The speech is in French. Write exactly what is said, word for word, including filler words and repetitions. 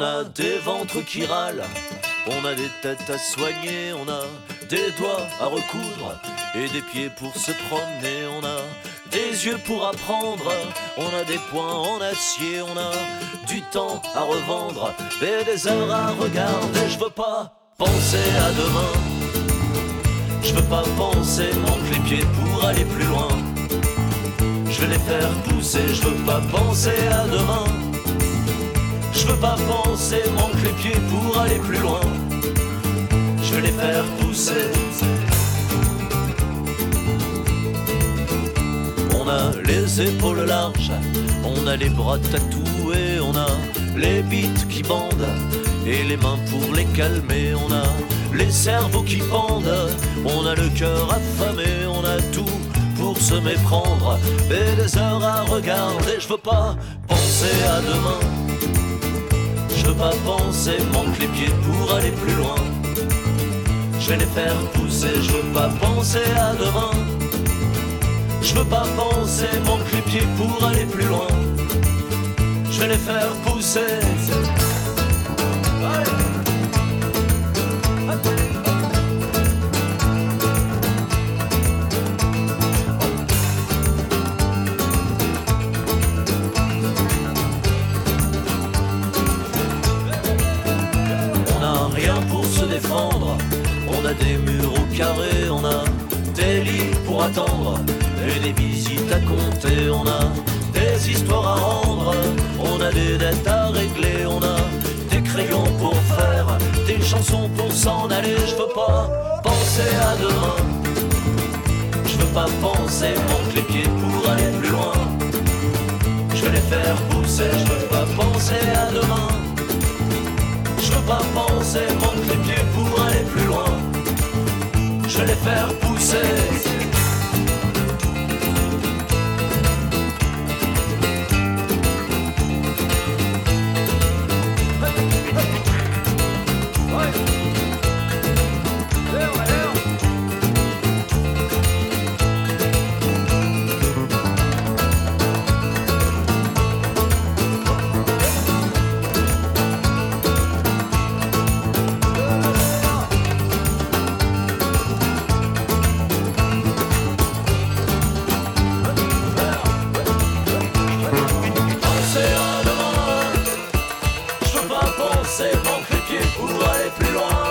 a des ventres qui râlent, on a des têtes à soigner, on a des doigts à recoudre et des pieds pour se promener, on a des yeux pour apprendre, on a des poings en acier, on a du temps à revendre et des heures à regarder. Je veux pas penser à demain, je veux pas penser manque les pieds pour aller plus loin. Je vais les faire pousser, je veux pas penser à demain. Je veux pas penser manque les pieds pour aller plus loin. Je vais les faire pousser. On a les épaules larges, on a les bras tatoués, on a les bites qui bandent et les mains pour les calmer. On a les cerveaux qui pendent, on a le cœur affamé, on a tout pour se méprendre et des heures à regarder. Je veux pas penser à demain, je veux pas penser manque les pieds pour aller plus loin. Je vais les faire pousser, je veux pas penser à demain. Je veux pas penser manque les pieds pour aller plus loin. Je vais les faire pousser. Défendre. On a des murs au carré, on a des lits pour attendre et des visites à compter, on a des histoires à rendre, on a des dettes à régler, on a des crayons pour faire des chansons pour s'en aller. Je veux pas penser à demain, je veux pas penser manque les pieds pour aller plus loin. Je vais les faire pousser, je veux pas penser à demain. Je veux pas penser manque les pieds pour aller plus loin. Je vais les faire pousser. Manque les pieds pour aller plus loin.